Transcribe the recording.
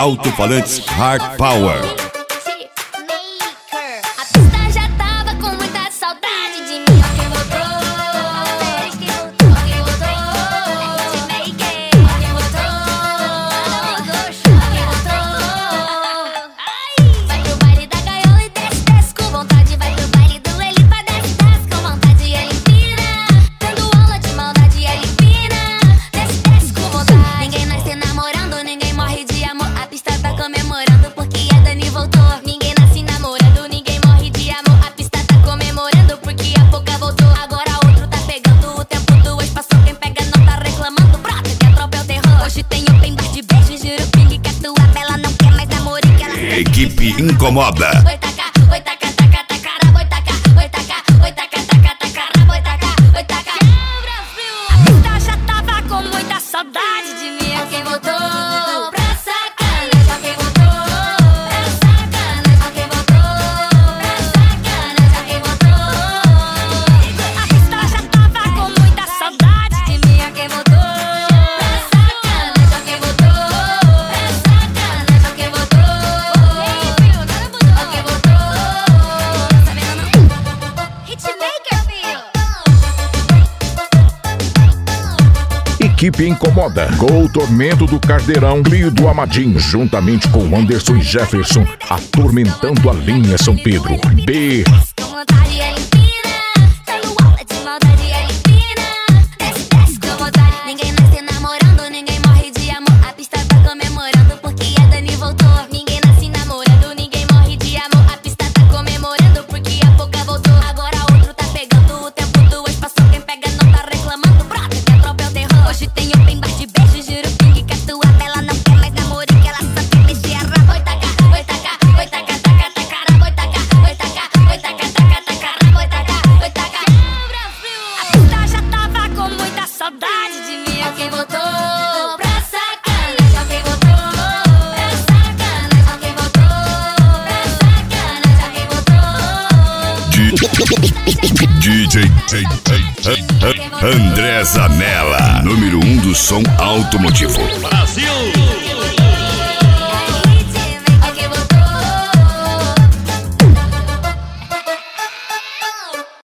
Alto-falantes Hard Power. Equipe incomoda. Oi taca, oi taca, taca, taca, oi taca, oi taca, oi taca, taca, taca, oi taca, oi taca. A pista já tava com muita saudade de mim. Quem voltou pra sacanagem, quem voltou pra sacanagem, quem voltou pra sacanagem, quem voltou. A pista já tava com muita saudade de mim. Quem voltou pra sacanagem, quem voltou pra sacanagem, quem voltou. Equipe incomoda. Gol Tormento do Cardeirão, Clio do Amadim, juntamente com Anderson e Jefferson, atormentando a linha São Pedro. B. Ninguém nasce namorando, ninguém morre de amor. A pista tá comemorando porque a Dani voltou. Ninguém nasce namorando, ninguém morre de amor. A pista tá comemorando porque a Poca voltou. Agora outro tá pegando o tempo do espaço. Quem pega não tá reclamando. Brota que atropela o terror. Hoje tem open bar de beijo, juro ping que a tua bela não quer mais namoro, que ela sabe mexer a raba. Oi taca, oi taca, oi taca, taca, taca, oi taca, oi taca, oi taca, taca, taca, oi taca, oi taca. A pista já tava com muita saudade de mim. Quem voltou pra sacanagem, quem voltou pra sacanagem, quem voltou pra sacanagem, quem voltou. DJ André Zanella, número 1 do som automotivo. Brasil!